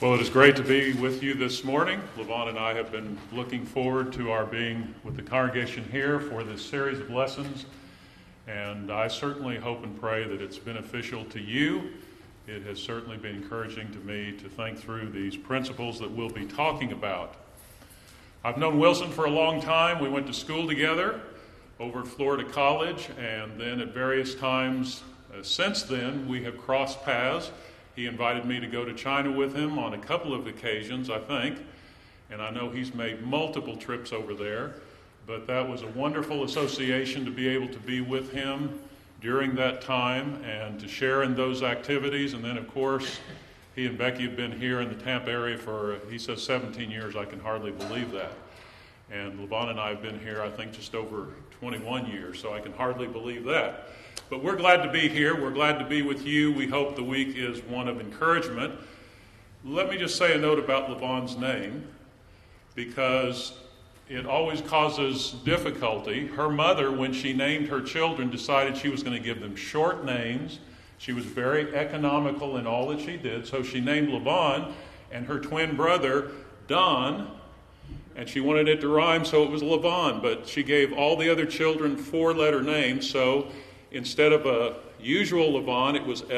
Well, it is great to be with you this morning. Levon and I have been looking forward to our being with the congregation here for this series of lessons, and I certainly hope and pray that it's beneficial to you. It has certainly been encouraging to me to think through these principles that we'll be talking about. I've known Wilson for a long time. We went to school together over at Florida College, and then at various times since then we have crossed paths. He invited me to go to China with him on a couple of occasions, I think, and I know he's made multiple trips over there, but that was a wonderful association to be able to be with him during that time and to share in those activities. And then, of course, he and Becky have been here in the Tampa area for, he says, 17 years. I can hardly believe that. And Levon and I have been here, I think, just over 21 years, so I can hardly believe that. But we're glad to be here. We're glad to be with you. We hope the week is one of encouragement. Let me just say a note about Levon's name, because it always causes difficulty. Her mother, when she named her children, decided she was going to give them short names. She was very economical in all that she did, so she named Levon and her twin brother Don, and she wanted it to rhyme, so it was Levon, but she gave all the other children four-letter names, so instead of a usual Levon, it was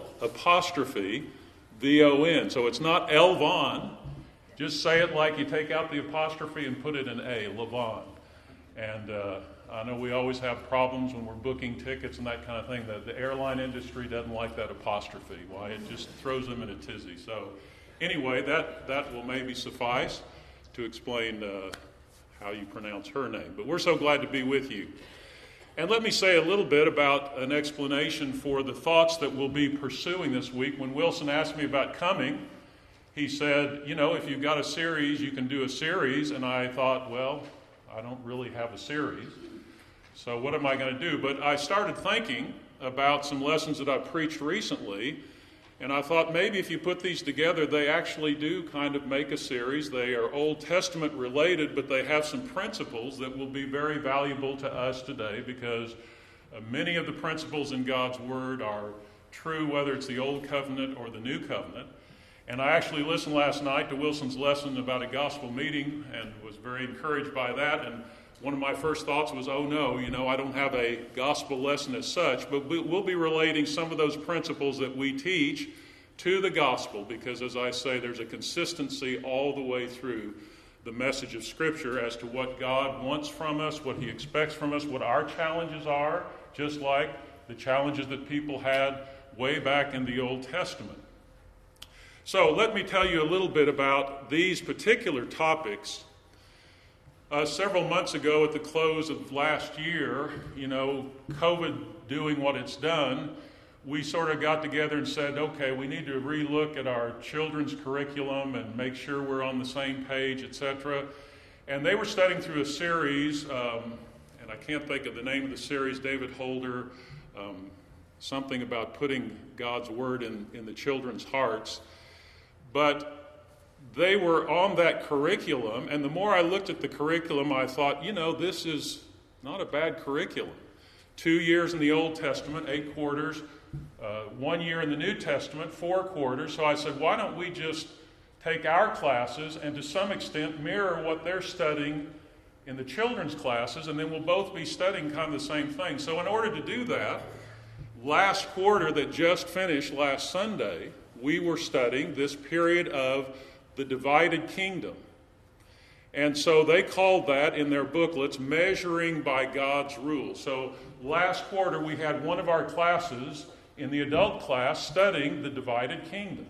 L''V-O-N. So it's not Elvon. Just say it like you take out the apostrophe and put it in A, Levon. And I know we always have problems when we're booking tickets and that kind of thing. The airline industry doesn't like that apostrophe. Why? It just throws them in a tizzy. So anyway, that will maybe suffice to explain how you pronounce her name. But we're so glad to be with you. And let me say a little bit about an explanation for the thoughts that we'll be pursuing this week. When Wilson asked me about coming, he said, you know, if you've got a series, you can do a series. And I thought, well, I don't really have a series, so what am I going to do? But I started thinking about some lessons that I've preached recently, and I thought maybe if you put these together, they actually do kind of make a series. They are Old Testament related, but they have some principles that will be very valuable to us today, because many of the principles in God's Word are true, whether it's the Old Covenant or the New Covenant. And I actually listened last night to Wilson's lesson about a gospel meeting and was very encouraged by that. And one of my first thoughts was, oh no, I don't have a gospel lesson as such, but we'll be relating some of those principles that we teach to the gospel, because as I say, there's a consistency all the way through the message of Scripture as to what God wants from us, what He expects from us, what our challenges are, just like the challenges that people had way back in the Old Testament. So let me tell you a little bit about these particular topics. Several months ago at the close of last year, COVID doing what it's done, we sort of got together and said, okay, we need to relook at our children's curriculum and make sure we're on the same page, etc. And they were studying through a series, and I can't think of the name of the series, David Holder, something about putting God's Word in the children's hearts. But they were on that curriculum, and the more I looked at the curriculum, I thought, this is not a bad curriculum. 2 years in the Old Testament, 8 quarters, 1 year in the New Testament, 4 quarters. So I said, why don't we just take our classes and to some extent mirror what they're studying in the children's classes, and then we'll both be studying kind of the same thing. So in order to do that, last quarter that just finished last Sunday, we were studying this period of the divided kingdom. And so they called that in their booklets, Measuring by God's Rules. So last quarter we had one of our classes in the adult class studying the divided kingdom.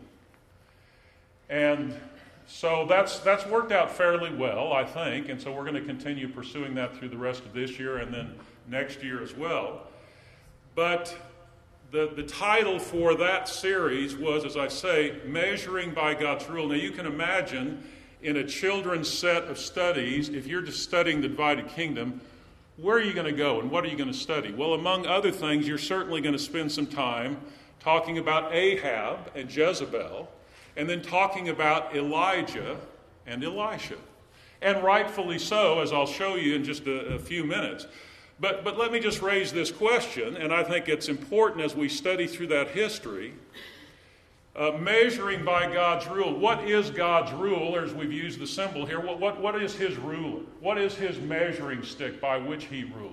And so that's worked out fairly well, I think. And so we're going to continue pursuing that through the rest of this year and then next year as well. But the title for that series was, as I say, Measuring by God's Rule. Now you can imagine in a children's set of studies, if you're just studying the divided kingdom, where are you going to go and what are you going to study? Well, among other things, you're certainly going to spend some time talking about Ahab and Jezebel, and then talking about Elijah and Elisha. And rightfully so, as I'll show you in just a few minutes. But let me just raise this question, and I think it's important as we study through that history. Measuring by God's rule. What is God's rule? Or as we've used the symbol here, what is his ruler? What is his measuring stick by which he rules?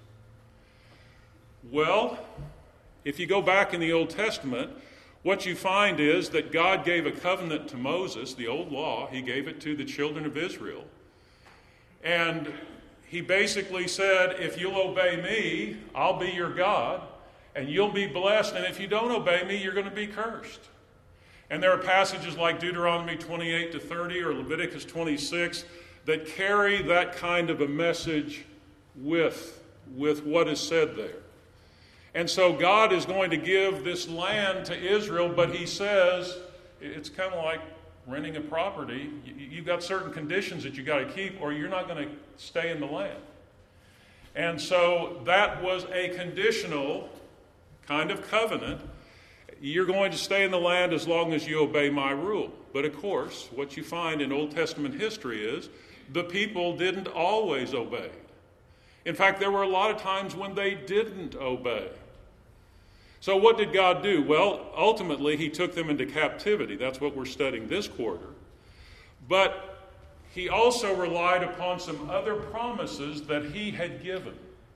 Well, if you go back in the Old Testament, what you find is that God gave a covenant to Moses, the old law. He gave it to the children of Israel. And he basically said, if you'll obey me, I'll be your God, and you'll be blessed. And if you don't obey me, you're going to be cursed. And there are passages like Deuteronomy 28-30 or Leviticus 26 that carry that kind of a message with what is said there. And so God is going to give this land to Israel, but he says it's kind of like renting a property. You've got certain conditions that you got to keep or you're not going to stay in the land. And so that was a conditional kind of covenant. You're going to stay in the land as long as you obey my rule. But of course, what you find in Old Testament history is the people didn't always obey. In fact, there were a lot of times when they didn't obey. So what did God do? Well, ultimately, he took them into captivity. That's what we're studying this quarter. But he also relied upon some other promises that he had given.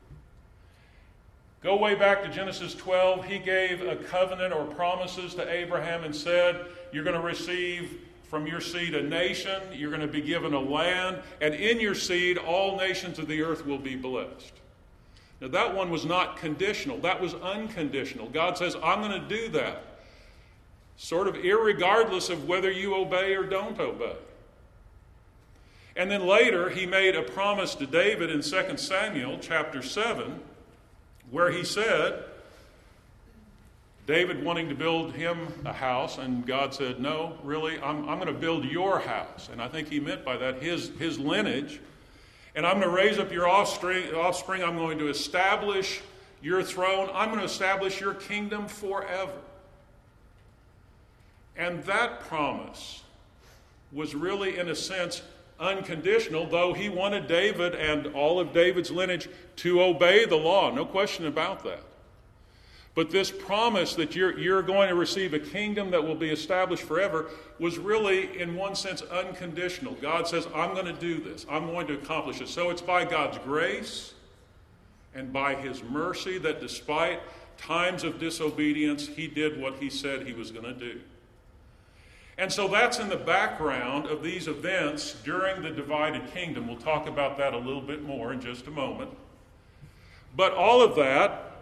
Go way back to Genesis 12. He gave a covenant or promises to Abraham and said, you're going to receive from your seed a nation, you're going to be given a land, and in your seed all nations of the earth will be blessed. Now that one was not conditional. That was unconditional. God says, I'm going to do that, sort of irregardless of whether you obey or don't obey. And then later he made a promise to David in 2 Samuel chapter 7, where he said, David wanting to build him a house, and God said, no, really, I'm going to build your house. And I think he meant by that his lineage. And I'm going to raise up your offspring. I'm going to establish your throne. I'm going to establish your kingdom forever. And that promise was really, in a sense, unconditional, though he wanted David and all of David's lineage to obey the law. No question about that. But this promise that you're going to receive a kingdom that will be established forever was really, in one sense, unconditional. God says, I'm going to do this. I'm going to accomplish it. So it's by God's grace and by his mercy that despite times of disobedience, he did what he said he was going to do. And so that's in the background of these events during the divided kingdom. We'll talk about that a little bit more in just a moment. But all of that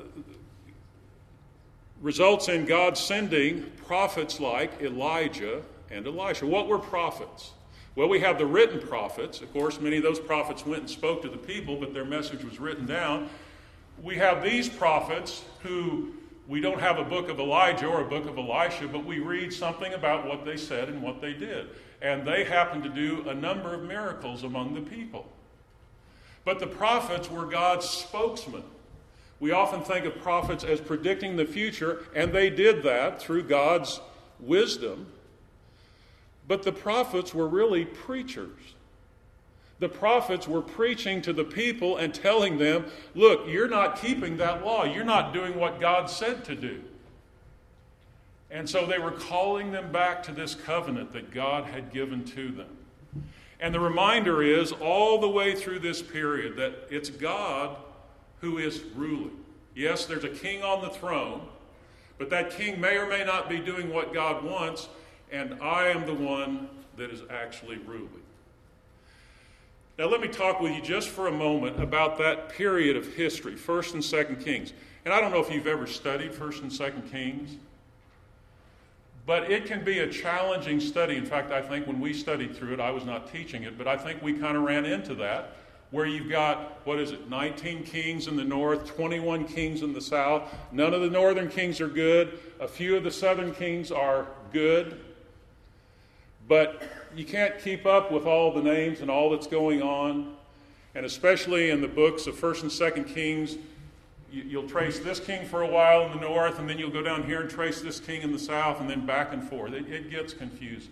results in God sending prophets like Elijah and Elisha. What were prophets? Well, we have the written prophets. Of course, many of those prophets went and spoke to the people, but their message was written down. We have these prophets who we don't have a book of Elijah or a book of Elisha, but we read something about what they said and what they did. And they happened to do a number of miracles among the people. But the prophets were God's spokesmen. We often think of prophets as predicting the future, and they did that through God's wisdom. But the prophets were really preachers. The prophets were preaching to the people and telling them, look, you're not keeping that law. You're not doing what God said to do. And so they were calling them back to this covenant that God had given to them. And the reminder is all the way through this period that it's God who is ruling. Yes, there's a king on the throne, but that king may or may not be doing what God wants, and I am the one that is actually ruling. Now let me talk with you just for a moment about that period of history, 1st and 2nd Kings. And I don't know if you've ever studied 1st and 2nd Kings, but it can be a challenging study. In fact, I think when we studied through it, I was not teaching it, but I think we kind of ran into that, where you've got, 19 kings in the north, 21 kings in the south. None of the northern kings are good. A few of the southern kings are good. But you can't keep up with all the names and all that's going on. And especially in the books of 1st and 2nd Kings, you'll trace this king for a while in the north, and then you'll go down here and trace this king in the south, and then back and forth. It gets confusing.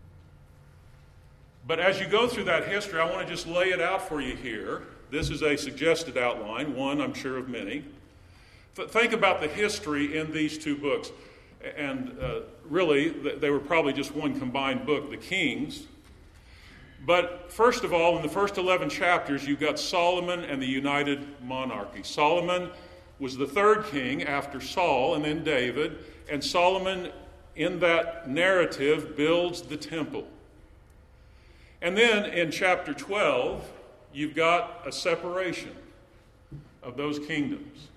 But as you go through that history, I want to just lay it out for you here. This is a suggested outline, one I'm sure of many. Think about the history in these two books. And really, they were probably just one combined book, the Kings. But first of all, in the first 11 chapters, you've got Solomon and the united monarchy. Solomon was the third king after Saul and then David. And Solomon, in that narrative, builds the temple. And then in chapter 12, you've got a separation of those kingdoms.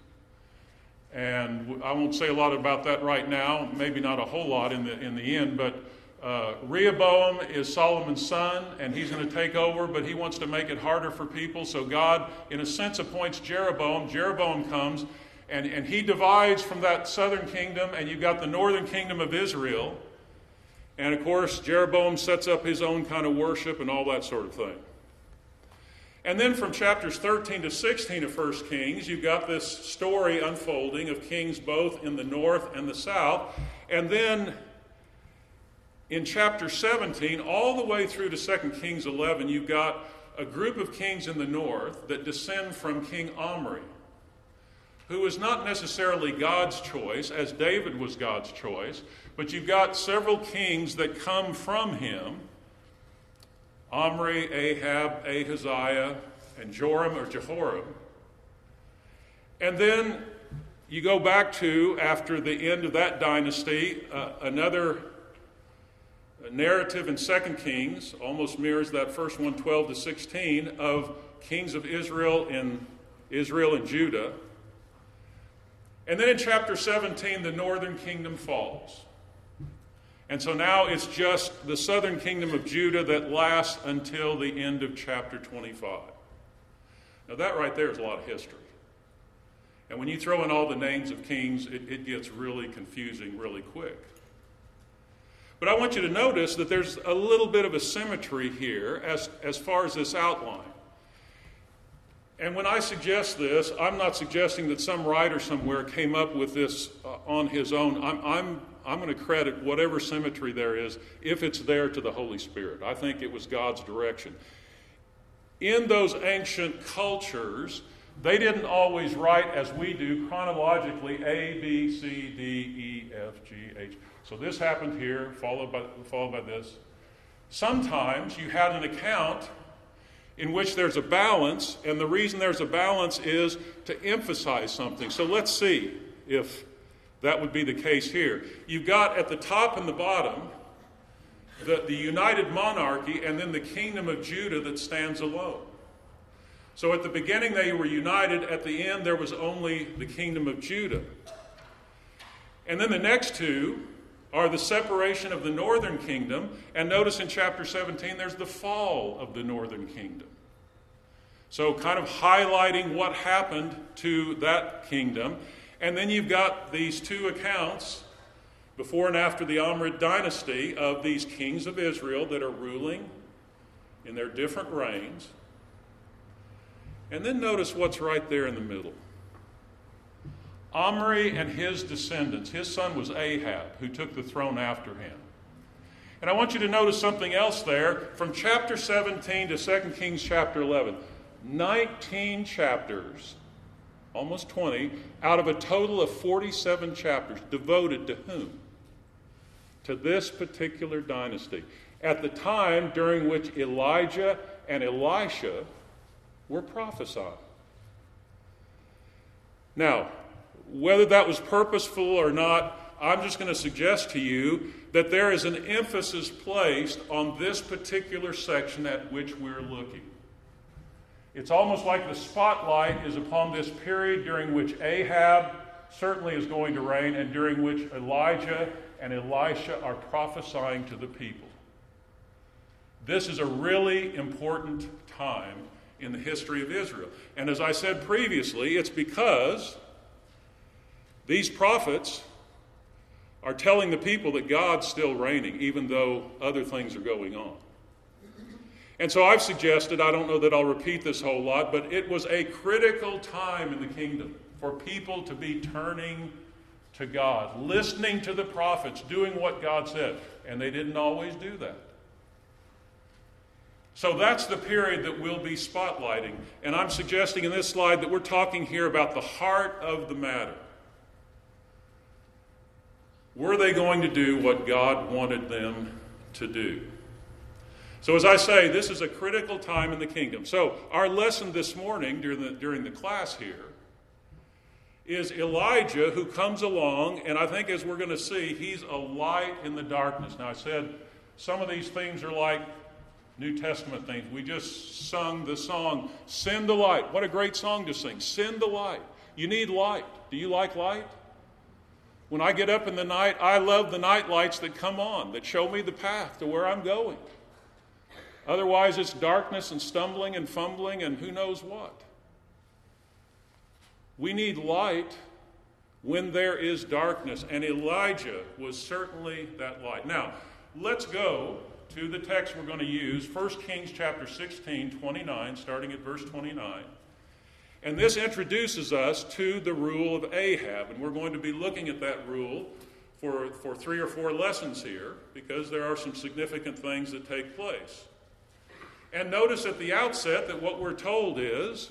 And I won't say a lot about that right now, maybe not a whole lot in the end, but Rehoboam is Solomon's son, and he's going to take over, but he wants to make it harder for people. So God, in a sense, appoints Jeroboam. Jeroboam comes, and he divides from that southern kingdom, and you've got the northern kingdom of Israel. And, of course, Jeroboam sets up his own kind of worship and all that sort of thing. And then from chapters 13 to 16 of 1 Kings, you've got this story unfolding of kings both in the north and the south. And then in chapter 17, all the way through to 2 Kings 11, you've got a group of kings in the north that descend from King Omri, who is not necessarily God's choice, as David was God's choice, but you've got several kings that come from him: Omri, Ahab, Ahaziah, and Joram or Jehoram. And then you go back to, after the end of that dynasty, another narrative in 2 Kings, almost mirrors that first one, 12 to 16, of kings of Israel and Judah. And then in chapter 17, the northern kingdom falls. And so now it's just the southern kingdom of Judah that lasts until the end of chapter 25. Now that right there is a lot of history. And when you throw in all the names of kings, it gets really confusing really quick. But I want you to notice that there's a little bit of a symmetry here as far as this outline. And when I suggest this, I'm not suggesting that some writer somewhere came up with this on his own. I'm going to credit whatever symmetry there is, if it's there, to the Holy Spirit. I think it was God's direction. In those ancient cultures, they didn't always write as we do, chronologically, A, B, C, D, E, F, G, H. So this happened here, followed by this. Sometimes you had an account in which there's a balance, and the reason there's a balance is to emphasize something. So let's see if that would be the case here. You've got at the top and the bottom the united monarchy, and then the kingdom of Judah that stands alone. So at the beginning they were united. At the end there was only the kingdom of Judah. And then the next two are the separation of the northern kingdom. And notice in chapter 17 there's the fall of the northern kingdom. So kind of highlighting what happened to that kingdom. And then you've got these two accounts, before and after the Omrid dynasty, of these kings of Israel that are ruling in their different reigns. And then notice what's right there in the middle. Omri and his descendants. His son was Ahab, who took the throne after him. And I want you to notice something else there. From chapter 17 to 2 Kings chapter 11, 19 chapters, almost 20, out of a total of 47 chapters, devoted to whom? To this particular dynasty. At the time during which Elijah and Elisha were prophesying. Now, whether that was purposeful or not, I'm just going to suggest to you that there is an emphasis placed on this particular section at which we're looking. It's almost like the spotlight is upon this period during which Ahab certainly is going to reign, and during which Elijah and Elisha are prophesying to the people. This is a really important time in the history of Israel. And as I said previously, it's because these prophets are telling the people that God's still reigning, even though other things are going on. And so I've suggested, I don't know that I'll repeat this whole lot, but it was a critical time in the kingdom for people to be turning to God, listening to the prophets, doing what God said. And they didn't always do that. So that's the period that we'll be spotlighting. And I'm suggesting in this slide that we're talking here about the heart of the matter. Were they going to do what God wanted them to do? So as I say, this is a critical time in the kingdom. So our lesson this morning during the class here is Elijah, who comes along, and I think as we're going to see, he's a light in the darkness. Now I said some of these themes are like New Testament themes. We just sung the song, Send the Light. What a great song to sing. Send the light. You need light. Do you like light? When I get up in the night, I love the night lights that come on, that show me the path to where I'm going. Otherwise, it's darkness and stumbling and fumbling and who knows what. We need light when there is darkness, and Elijah was certainly that light. Now, let's go to the text we're going to use, 1 Kings chapter 16, 29, starting at verse 29. And this introduces us to the rule of Ahab, and we're going to be looking at that rule for 3 or 4 lessons here, because there are some significant things that take place. And notice at the outset that what we're told is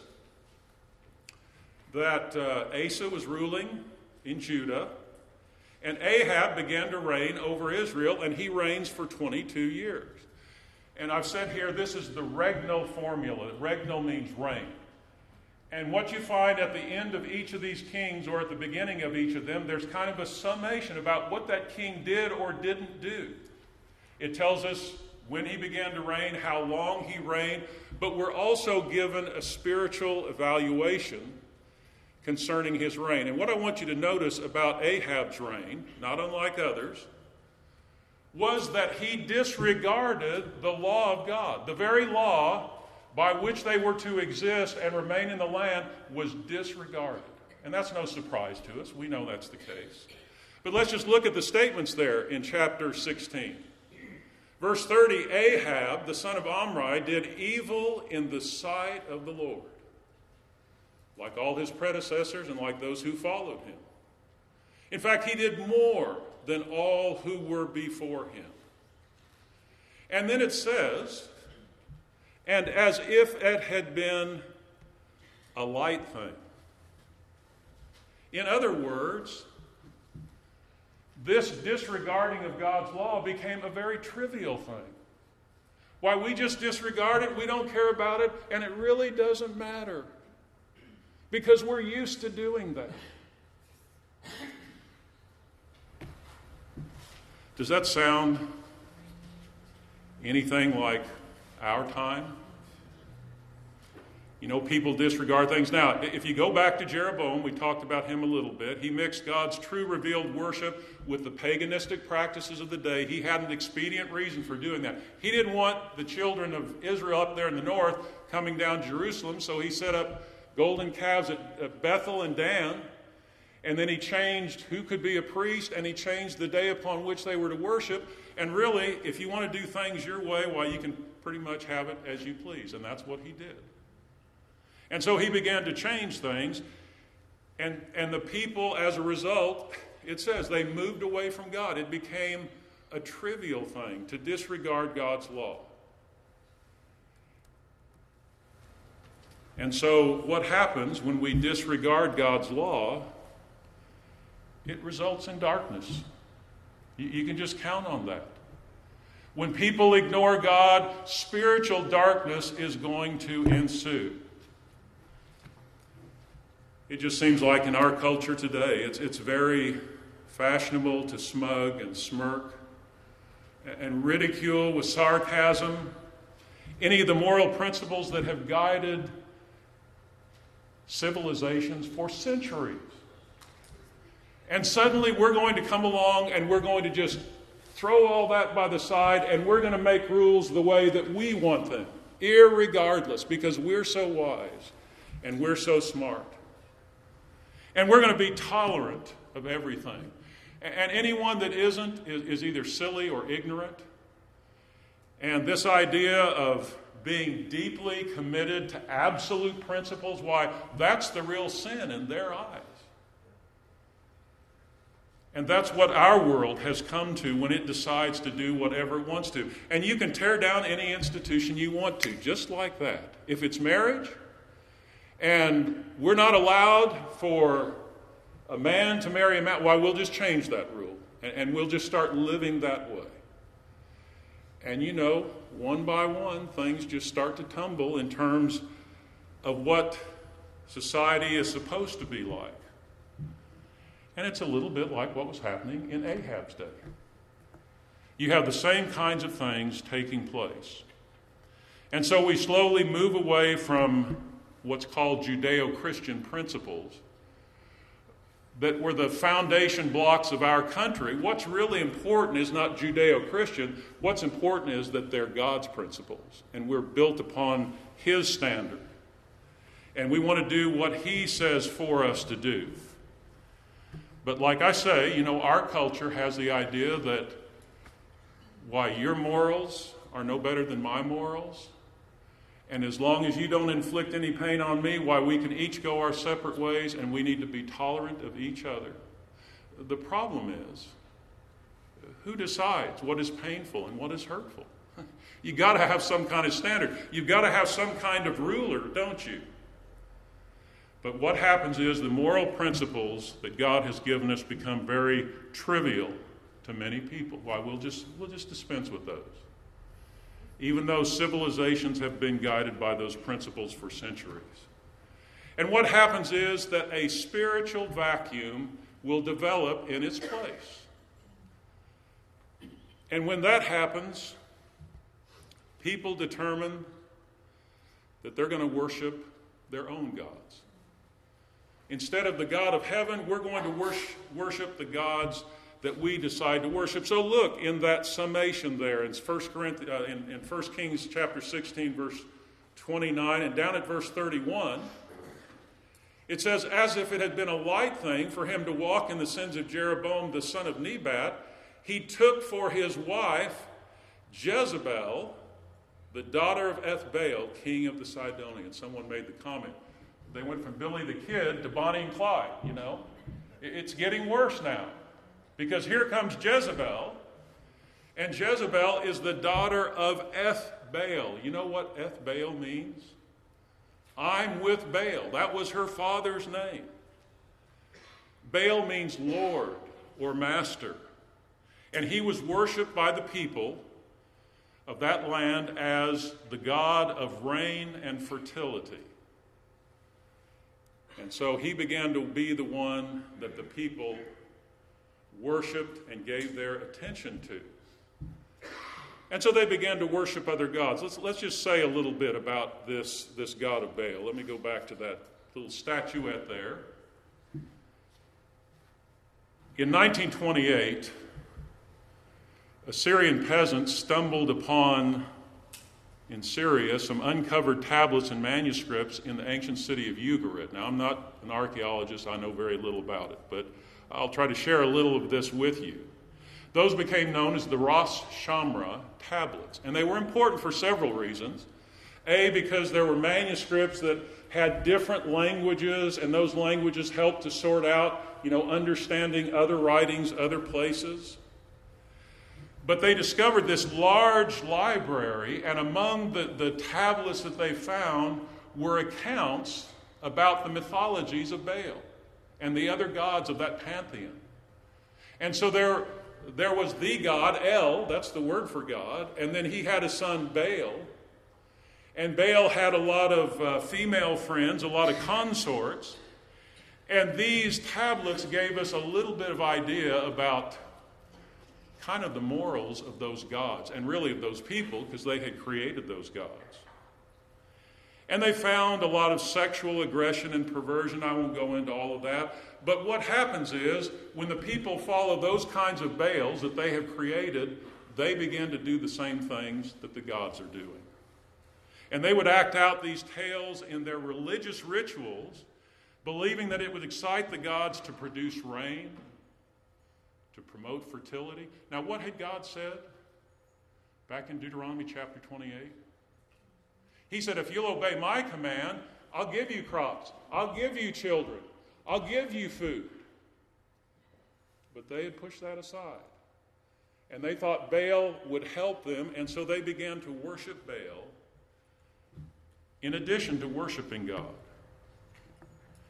that Asa was ruling in Judah, and Ahab began to reign over Israel, and he reigns for 22 years. And I've said here, this is the regnal formula. Regnal means reign. And what you find at the end of each of these kings, or at the beginning of each of them, there's kind of a summation about what that king did or didn't do. It tells us when he began to reign, how long he reigned, but we're also given a spiritual evaluation concerning his reign. And what I want you to notice about Ahab's reign, not unlike others, was that he disregarded the law of God. The very law by which they were to exist and remain in the land was disregarded. And that's no surprise to us. We know that's the case. But let's just look at the statements there in chapter 16. Verse 30, Ahab, the son of Omri, did evil in the sight of the Lord, like all his predecessors and like those who followed him. In fact, he did more than all who were before him. And then it says, and as if it had been a light thing. In other words, this disregarding of God's law became a very trivial thing. Why, we just disregard it, we don't care about it, and it really doesn't matter. Because we're used to doing that. Does that sound anything like our time? You know, people disregard things. Now, if you go back to Jeroboam, we talked about him a little bit. He mixed God's true revealed worship with the paganistic practices of the day. He had an expedient reason for doing that. He didn't want the children of Israel up there in the north coming down Jerusalem, so he set up golden calves at Bethel and Dan, and then he changed who could be a priest, and he changed the day upon which they were to worship. And really, if you want to do things your way, well, you can pretty much have it as you please, and that's what he did. And so he began to change things, and the people, as a result, it says, they moved away from God. It became a trivial thing to disregard God's law. And so what happens when we disregard God's law, it results in darkness. You can just count on that. When people ignore God, spiritual darkness is going to ensue. It just seems like in our culture today, it's very fashionable to smug and smirk and ridicule with sarcasm any of the moral principles that have guided civilizations for centuries. And suddenly we're going to come along and we're going to just throw all that by the side, and we're going to make rules the way that we want them, irregardless, because we're so wise and we're so smart. And we're going to be tolerant of everything. And anyone that isn't is either silly or ignorant. And this idea of being deeply committed to absolute principles, why, that's the real sin in their eyes. And that's what our world has come to when it decides to do whatever it wants to. And you can tear down any institution you want to, just like that. If it's marriage, and we're not allowed for a man to marry a man, why, we'll just change that rule. And we'll just start living that way. And you know, one by one, things just start to tumble in terms of what society is supposed to be like. And it's a little bit like what was happening in Ahab's day. You have the same kinds of things taking place. And so we slowly move away from what's called Judeo-Christian principles that were the foundation blocks of our country. What's really important is not Judeo-Christian. What's important is that they're God's principles, and we're built upon His standard. And we want to do what He says for us to do. But like I say, you know, our culture has the idea that why your morals are no better than my morals, and as long as you don't inflict any pain on me, why we can each go our separate ways, and we need to be tolerant of each other. The problem is, who decides what is painful and what is hurtful? You got to have some kind of standard. You've got to have some kind of ruler, don't you? But what happens is the moral principles that God has given us become very trivial to many people. Why, we'll just dispense with those, even though civilizations have been guided by those principles for centuries. And what happens is that a spiritual vacuum will develop in its place. And when that happens, people determine that they're going to worship their own gods. Instead of the God of heaven, we're going to worship the gods that we decide to worship. So look in that summation there in 1 Kings chapter 16, verse 29, and down at verse 31, it says, as if it had been a light thing for him to walk in the sins of Jeroboam the son of Nebat, he took for his wife Jezebel, the daughter of Ethbaal, king of the Sidonians. Someone made the comment, they went from Billy the Kid to Bonnie and Clyde, you know. It's getting worse now. Because here comes Jezebel, and Jezebel is the daughter of Ethbaal. You know what Ethbaal means? I'm with Baal. That was her father's name. Baal means Lord or Master. And he was worshipped by the people of that land as the god of rain and fertility. And so he began to be the one that the people worshipped and gave their attention to. And so they began to worship other gods. Let's just say a little bit about this god of Baal. Let me go back to that little statuette there. In 1928, Assyrian peasants stumbled upon, in Syria, some uncovered tablets and manuscripts in the ancient city of Ugarit. Now, I'm not an archaeologist. I know very little about it, but I'll try to share a little of this with you. Those became known as the Ras Shamra tablets, and they were important for several reasons. A, because there were manuscripts that had different languages, and those languages helped to sort out, understanding other writings, other places. But they discovered this large library, and among the tablets that they found were accounts about the mythologies of Baal and the other gods of that pantheon. And so there was the god, El, that's the word for God, and then he had a son, Baal. And Baal had a lot of female friends, a lot of consorts. And these tablets gave us a little bit of idea about kind of the morals of those gods, and really of those people, because they had created those gods. And they found a lot of sexual aggression and perversion. I won't go into all of that. But what happens is, when the people follow those kinds of Baals that they have created, they begin to do the same things that the gods are doing. And they would act out these tales in their religious rituals, believing that it would excite the gods to produce rain, to promote fertility. Now, what had God said back in Deuteronomy chapter 28? He said, if you'll obey my command, I'll give you crops. I'll give you children. I'll give you food. But they had pushed that aside. And they thought Baal would help them, and so they began to worship Baal in addition to worshiping God.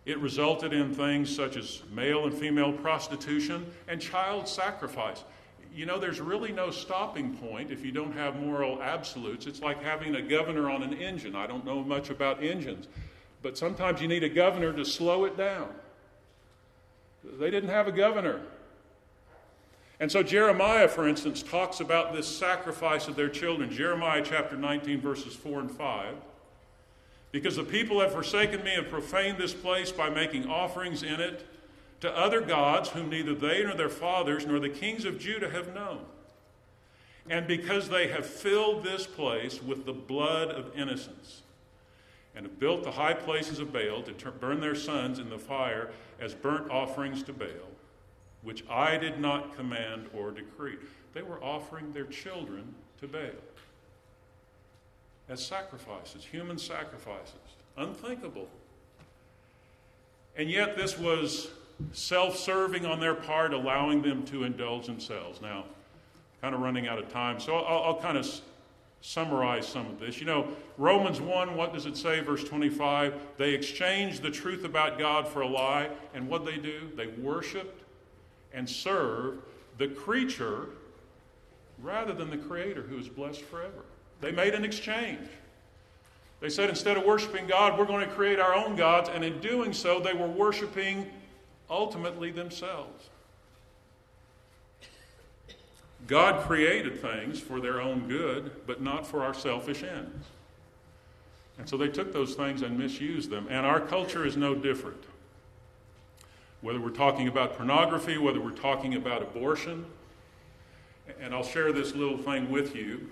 It resulted in things such as male and female prostitution and child sacrifice. You know, there's really no stopping point if you don't have moral absolutes. It's like having a governor on an engine. I don't know much about engines, but sometimes you need a governor to slow it down. They didn't have a governor. And so Jeremiah, for instance, talks about this sacrifice of their children. Jeremiah chapter 19, verses 4 and 5. Because the people have forsaken me and profaned this place by making offerings in it to other gods whom neither they nor their fathers nor the kings of Judah have known. And because they have filled this place with the blood of innocents and have built the high places of Baal to burn their sons in the fire as burnt offerings to Baal, which I did not command or decree. They were offering their children to Baal as sacrifices, human sacrifices. Unthinkable. And yet this was self-serving on their part, allowing them to indulge themselves. Now, kind of running out of time, so I'll kind of summarize some of this. You know, Romans 1, what does it say? Verse 25, they exchanged the truth about God for a lie, and what they do? They worshiped and served the creature rather than the Creator who is blessed forever. They made an exchange. They said, instead of worshiping God, we're going to create our own gods, and in doing so, they were worshiping ultimately themselves. God created things for their own good, but not for our selfish ends. And so they took those things and misused them, and our culture is no different. Whether we're talking about pornography, whether we're talking about abortion, and I'll share this little thing with you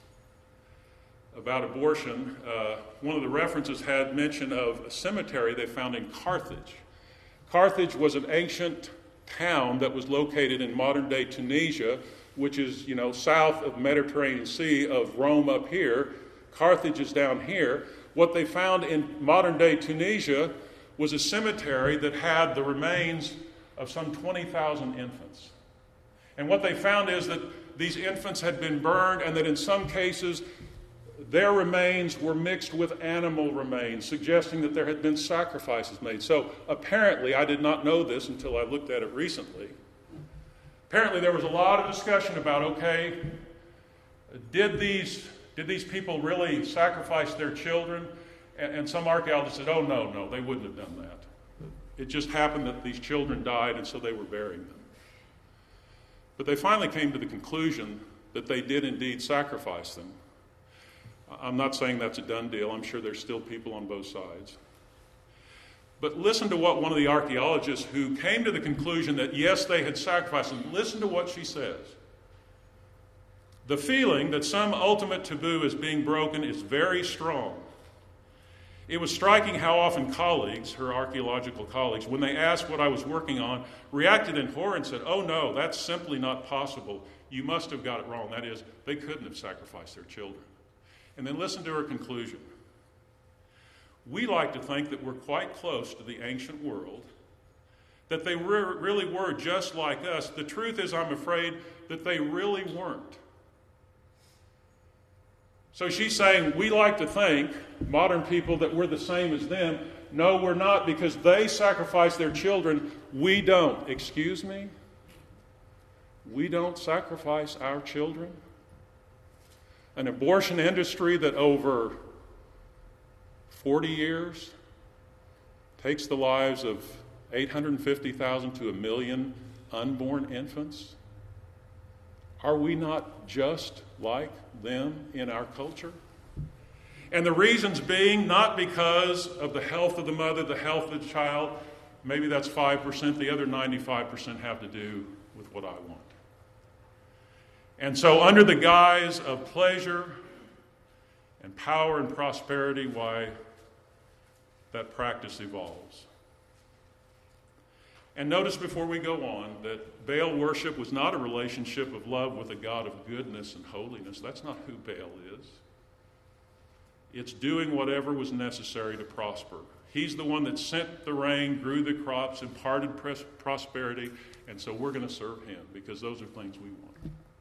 about abortion. One of the references had mention of a cemetery they found in Carthage. Carthage was an ancient town that was located in modern-day Tunisia, which is, you know, south of the Mediterranean Sea, of Rome up here. Carthage is down here. What they found in modern-day Tunisia was a cemetery that had the remains of some 20,000 infants. And what they found is that these infants had been burned, and that in some cases their remains were mixed with animal remains, suggesting that there had been sacrifices made. So apparently, I did not know this until I looked at it recently. Apparently there was a lot of discussion about, okay, did these people really sacrifice their children? And some archaeologists said, oh, no, they wouldn't have done that. It just happened that these children died, and so they were burying them. But they finally came to the conclusion that they did indeed sacrifice them. I'm not saying that's a done deal. I'm sure there's still people on both sides. But listen to what one of the archaeologists who came to the conclusion that, yes, they had sacrificed them, listen to what she says. The feeling that some ultimate taboo is being broken is very strong. It was striking how often colleagues, her archaeological colleagues, when they asked what I was working on, reacted in horror and said, oh no, that's simply not possible. You must have got it wrong. That is, they couldn't have sacrificed their children. And then listen to her conclusion. We like to think that we're quite close to the ancient world, that they really were just like us. The truth is, I'm afraid, that they really weren't. So she's saying, we like to think, modern people, that we're the same as them. No, we're not, because they sacrifice their children. We don't. Excuse me? We don't sacrifice our children? An abortion industry that over 40 years takes the lives of 850,000 to 1 million unborn infants? Are we not just like them in our culture? And the reasons being not because of the health of the mother, the health of the child. Maybe that's 5%. The other 95% have to do with what I want. And so under the guise of pleasure and power and prosperity, why, that practice evolves. And notice before we go on that Baal worship was not a relationship of love with a God of goodness and holiness. That's not who Baal is. It's doing whatever was necessary to prosper. He's the one that sent the rain, grew the crops, imparted prosperity, and so we're going to serve him because those are things we want.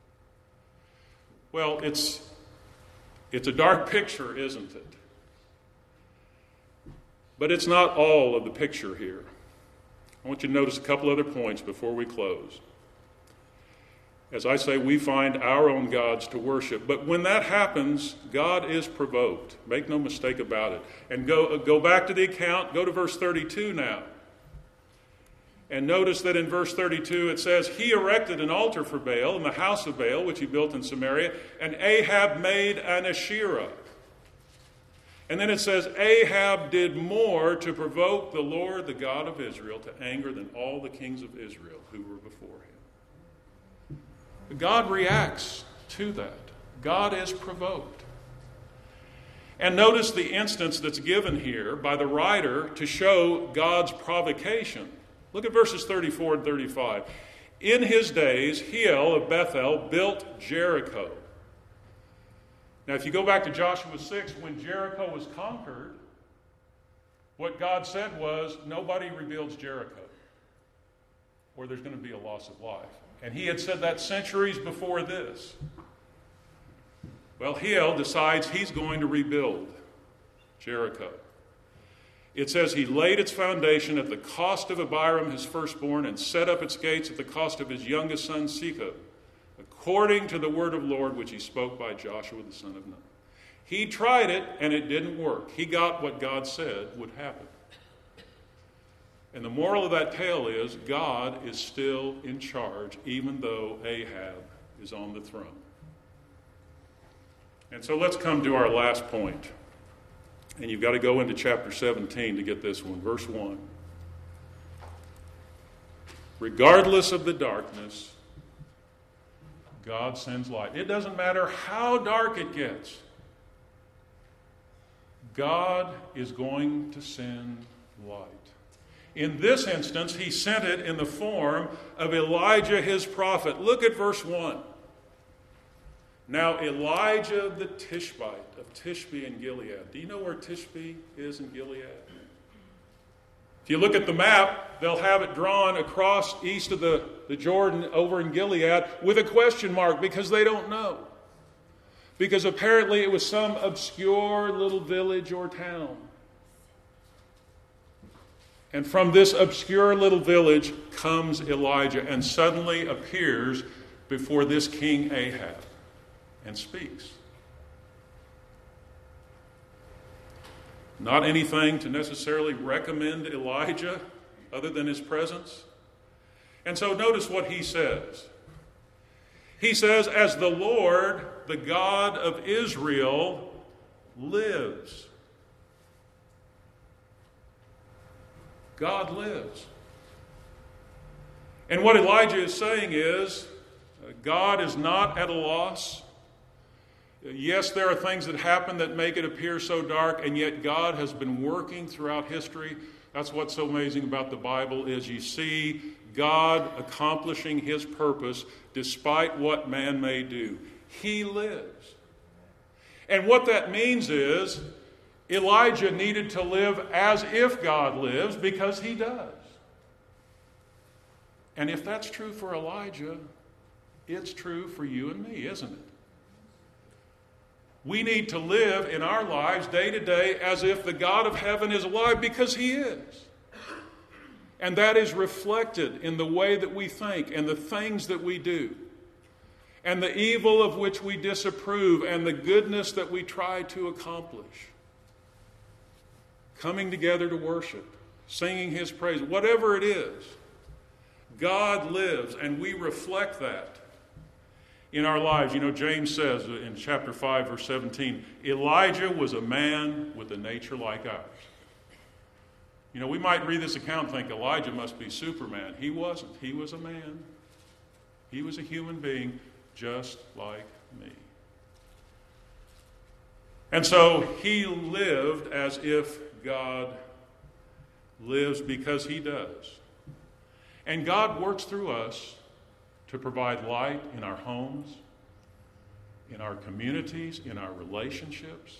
Well, it's a dark picture, isn't it? But it's not all of the picture here. I want you to notice a couple other points before we close. As I say, we find our own gods to worship. But when that happens, God is provoked. Make no mistake about it. And go back to the account. Go to verse 32 now. And notice that in verse 32 it says, he erected an altar for Baal in the house of Baal, which he built in Samaria, and Ahab made an Asherah. And then it says, Ahab did more to provoke the Lord, the God of Israel, to anger than all the kings of Israel who were before him. God reacts to that. God is provoked. And notice the instance that's given here by the writer to show God's provocation. Look at verses 34 and 35. In his days, Hiel of Bethel built Jericho. Now, if you go back to Joshua 6, when Jericho was conquered, what God said was, nobody rebuilds Jericho, or there's going to be a loss of life. And he had said that centuries before this. Well, Hiel decides he's going to rebuild Jericho. It says he laid its foundation at the cost of Abiram, his firstborn, and set up its gates at the cost of his youngest son, Shechem, according to the word of the Lord which he spoke by Joshua the son of Nun. He tried it, and it didn't work. He got what God said would happen. And the moral of that tale is God is still in charge, even though Ahab is on the throne. And so let's come to our last point. And you've got to go into chapter 17 to get this one. Verse 1. Regardless of the darkness, God sends light. It doesn't matter how dark it gets. God is going to send light. In this instance, he sent it in the form of Elijah, his prophet. Look at verse 1. Now Elijah the Tishbite of Tishbe in Gilead. Do you know where Tishbe is in Gilead? If you look at the map, they'll have it drawn across east of the Jordan over in Gilead with a question mark because they don't know. Because apparently it was some obscure little village or town. And from this obscure little village comes Elijah and suddenly appears before this king Ahab and speaks. Not anything to necessarily recommend Elijah other than his presence. And so notice what he says. He says, as the Lord, the God of Israel, lives. God lives. And what Elijah is saying is, God is not at a loss. Yes, there are things that happen that make it appear so dark, and yet God has been working throughout history. That's what's so amazing about the Bible is you see God accomplishing his purpose despite what man may do. He lives. And what that means is Elijah needed to live as if God lives because he does. And if that's true for Elijah, it's true for you and me, isn't it? We need to live in our lives day to day as if the God of heaven is alive because he is. And that is reflected in the way that we think and the things that we do. And the evil of which we disapprove and the goodness that we try to accomplish. Coming together to worship, singing his praise, whatever it is, God lives and we reflect that in our lives. You know, James says in chapter 5, verse 17, Elijah was a man with a nature like ours. You know, we might read this account and think Elijah must be Superman. He wasn't. He was a man. He was a human being just like me. And so he lived as if God lives because he does. And God works through us to provide light in our homes, in our communities, in our relationships.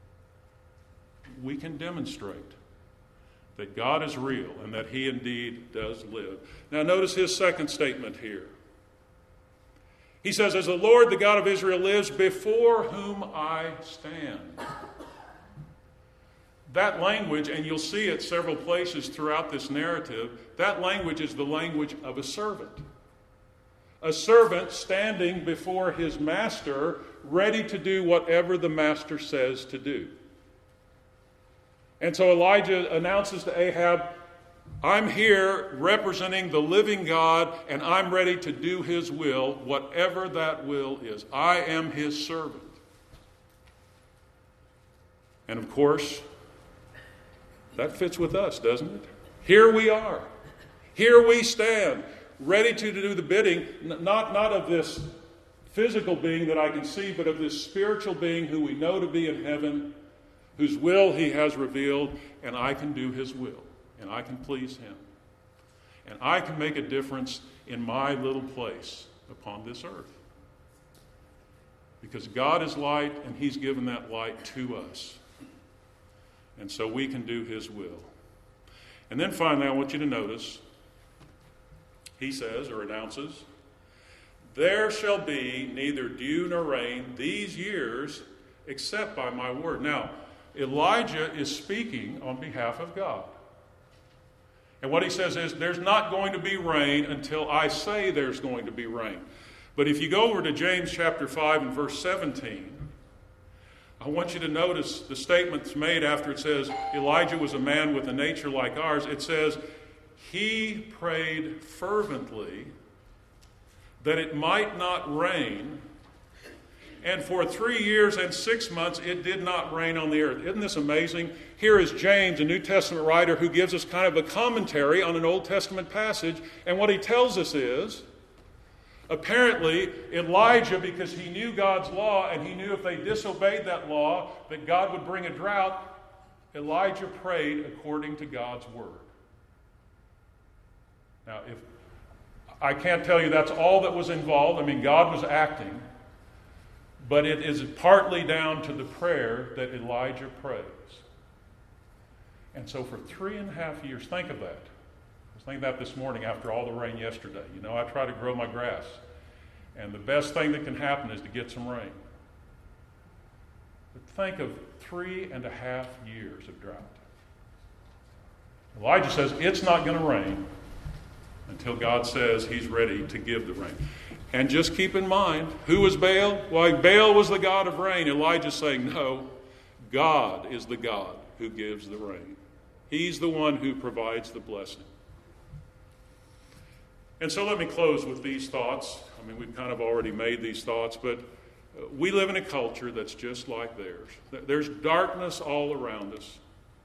We can demonstrate that God is real and that he indeed does live. Now notice his second statement here. He says, as the Lord, the God of Israel lives, before whom I stand. that language, and you'll see it several places throughout this narrative, that language is the language of a servant. A servant standing before his master, ready to do whatever the master says to do. And so Elijah announces to Ahab, I'm here representing the living God, and I'm ready to do his will, whatever that will is. I am his servant. And of course, that fits with us, doesn't it? Here we are. Here we stand, ready to do the bidding, not of this physical being that I can see, but of this spiritual being who we know to be in heaven, whose will he has revealed, and I can do his will, and I can please him. And I can make a difference in my little place upon this earth. Because God is light, and he's given that light to us. And so we can do his will. And then finally, I want you to notice, he says or announces, there shall be neither dew nor rain these years except by my word. Now, Elijah is speaking on behalf of God. And what he says is, there's not going to be rain until I say there's going to be rain. But if you go over to James chapter 5 and verse 17, I want you to notice the statements made after it says, Elijah was a man with a nature like ours. It says, he prayed fervently that it might not rain, and for 3 years and 6 months it did not rain on the earth. Isn't this amazing? Here is James, a New Testament writer, who gives us kind of a commentary on an Old Testament passage, and what he tells us is, apparently, Elijah, because he knew God's law and he knew if they disobeyed that law that God would bring a drought, Elijah prayed according to God's word. Now, if I can't tell you that's all that was involved. I mean, God was acting, but it is partly down to the prayer that Elijah prays. And so for 3.5 years, think of that. I was thinking that this morning after all the rain yesterday. You know, I try to grow my grass. And the best thing that can happen is to get some rain. But think of 3.5 years of drought. Elijah says it's not going to rain until God says he's ready to give the rain. And just keep in mind, who was Baal? Well, Baal was the god of rain. Elijah's saying, no, God is the God who gives the rain. He's the one who provides the blessing. And so let me close with these thoughts. I mean, we've kind of already made these thoughts, but we live in a culture that's just like theirs. There's darkness all around us.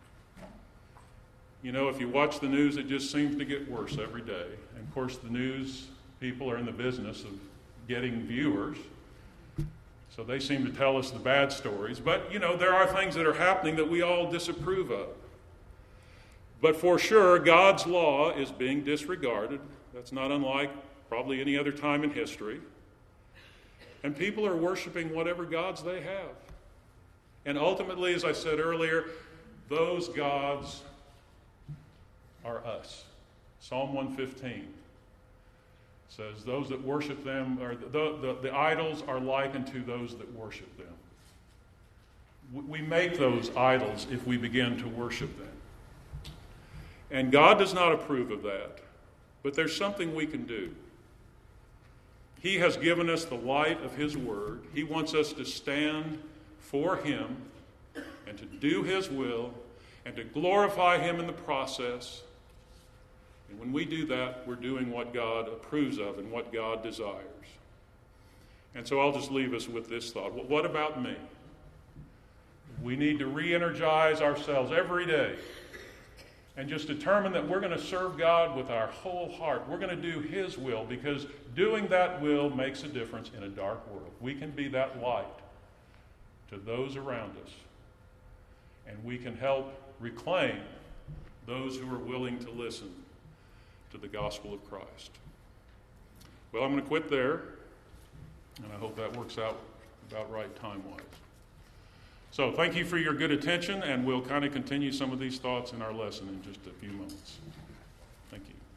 You know, if you watch the news, it just seems to get worse every day. And of course, the news people are in the business of getting viewers. So they seem to tell us the bad stories. But, you know, there are things that are happening that we all disapprove of. But for sure, God's law is being disregarded. That's not unlike probably any other time in history. And people are worshiping whatever gods they have. And ultimately, as I said earlier, those gods are us. Psalm 115 says, those that worship them, or the idols are like unto those that worship them. We make those idols if we begin to worship them. And God does not approve of that. But there's something we can do. He has given us the light of his word. He wants us to stand for him and to do his will and to glorify him in the process. And when we do that, we're doing what God approves of and what God desires. And so I'll just leave us with this thought. What about me? We need to re-energize ourselves every day and just determine that we're going to serve God with our whole heart. We're going to do his will, because doing that will makes a difference in a dark world. We can be that light to those around us, and we can help reclaim those who are willing to listen to the gospel of Christ. Well, I'm going to quit there, and I hope that works out about right time-wise. So thank you for your good attention, and we'll kind of continue some of these thoughts in our lesson in just a few moments. Thank you.